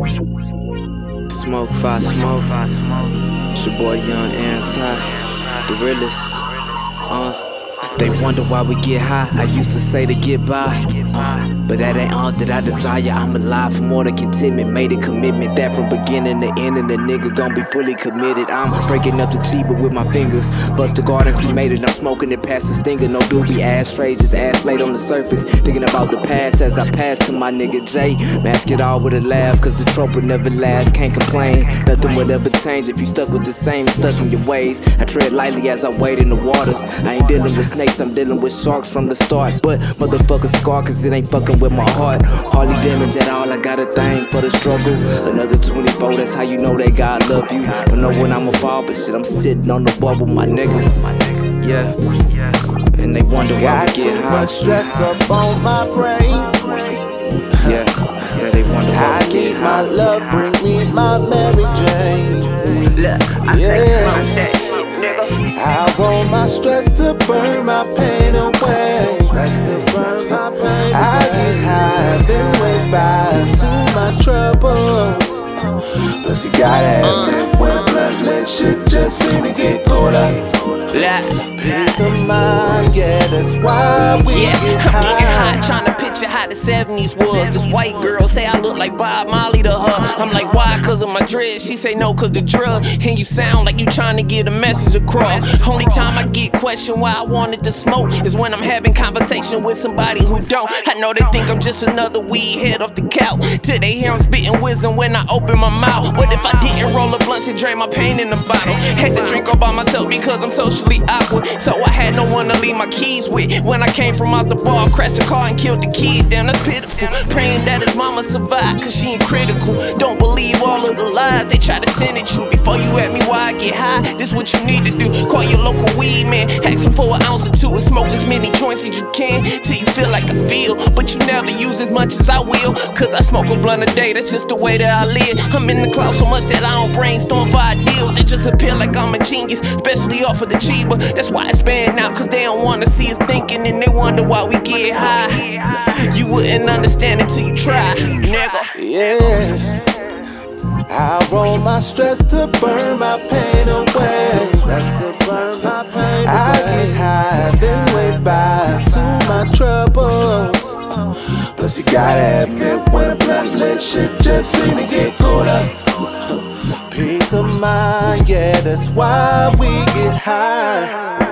Smoke, fire, smoke. It's your boy Young Anti, the realest. They wonder why we get high. I used to say to get by, but that ain't all that I desire. I'm alive for more than contentment. Made a commitment that from beginning to end, and the nigga gon' be fully committed. I'm breaking up the Chiba with my fingers. Bust the garden cremated. I'm smoking it past the stinger. No doobie ashtrays, just ass laid on the surface. Thinking about the past as I pass to my nigga Jay. Mask it all with a laugh, cause the trope will never last. Can't complain, nothing will ever change if you stuck with the same, stuck in your ways. I tread lightly as I wade in the waters. I ain't dealing with snakes, I'm dealing with sharks from the start. But motherfucker scar, cause it ain't fucking with my heart. Hardly damage at all, I got a thing for the struggle. Another 24, that's how you know that God love you. Don't know when I'ma fall, but shit, I'm sitting on the bubble, my nigga. Yeah, and they wonder why we get high. Got too much stress up on my brain. Yeah, I said they wonder why we get high. I need my love, bring me my Mary Jane. Yeah, I want my stress to burn my pain away. I get high, then wait by to my troubles. Plus you gotta admit when the bloodlet shit just seem to get colder. Peace of mind, yeah, that's why we get high. I'm getting high, trying to picture how the 70s was. This white girl say I look like Bob Marley to her. I'm like, why? Cause of my dread. She say no, cause the drug. And you sound like you trying to get a message across. Only time I get questioned why I wanted to smoke is when I'm having conversation with somebody who don't. I know they think I'm just another weed head off the couch, till they hear I'm spitting wisdom when I open my mouth. What if I didn't roll a blunt and drain my pain in the bottle? Had to drink all by myself because I'm socially awkward, so I had no one to leave my keys with. When I came from out the bar, crashed the car and killed the kid. Damn, that's pitiful. Praying that his mama survived, cause she ain't critical. Don't believe all of the lies they try to send at you. Before you ask me why I get high, this what you need to do. Call your local weed man, ask him for an ounce or two, and smoke as many joints as you can till you feel like I feel. But you never use as much as I will, cause I smoke a blunt a day, that's just the way that I live. I'm in the cloud so much that I don't brainstorm for ideals. They just appear like I'm a genius, especially off of the Chiba. That's why it's banned out, cause they don't wanna see us thinking, and they wonder why we get high. You wouldn't understand it till you try, nigga. Yeah, I want my stress to burn my pain away. I get high, then wait by to my troubles. Plus you gotta admit when the bloodlet shit just seem to get colder. Peace of mind, yeah, that's why we get high.